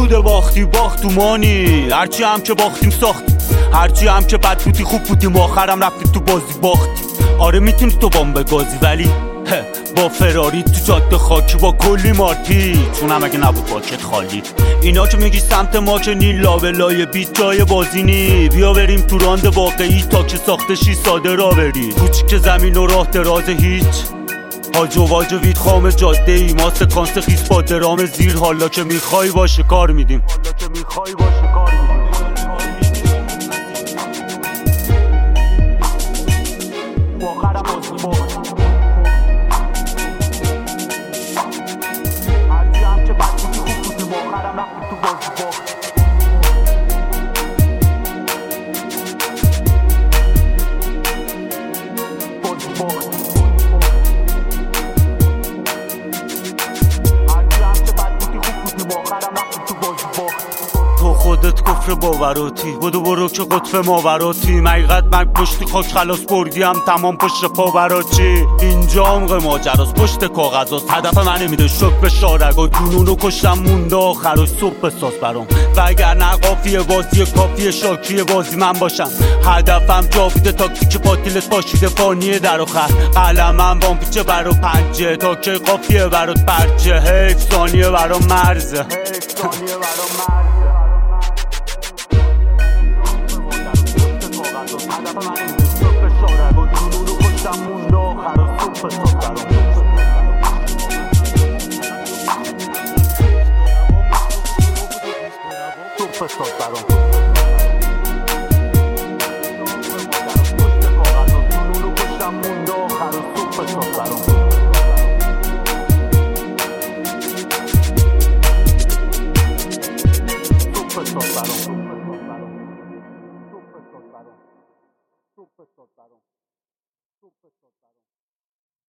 بوده باختی باخت تو مانی، هرچی هم که باختیم ساختیم، هرچی هم که بد بودی خوب بودیم، آخرم رفتیم تو بازی باختی. آره میتونی تو بام بگازی ولی با فراری تو جاده خاکی با کلی مارتی، چونم اگه نبود باکت خالی. اینا که میگی سمت ما که نی لابلای بیت جای بازی نی، بیا بریم تو راند واقعی تا که ساخته شی ساده را بری. کوچیک زمین و راه دراز هیچ هاج و واج و وید خام جاده ای، ما سکانس خیس با درام زیر، حالا که میخوای باشه کار میدیم. تو خودت کفر باوراتی بودو برو که قطب ماوراتی، حقیقت من پشتی خاک خلاص بردیم تمام پشت پا براچی. اینجا عمق ماجراست پشت کاغذاست، هدف من نمیده شک به شارگا، جنونو کشتم مونده آخرش صبح بساز برام. و اگر نه قافیه بازی کافیه شاکی بازی من باشم، هدفم جاویده تاکتیک پاتیلت باشیده فانیه در آخر، قلمم بام پیچه برا پنجه تا که قافیه برات پرچه، حیف ثانیه برا مرزه. هدف من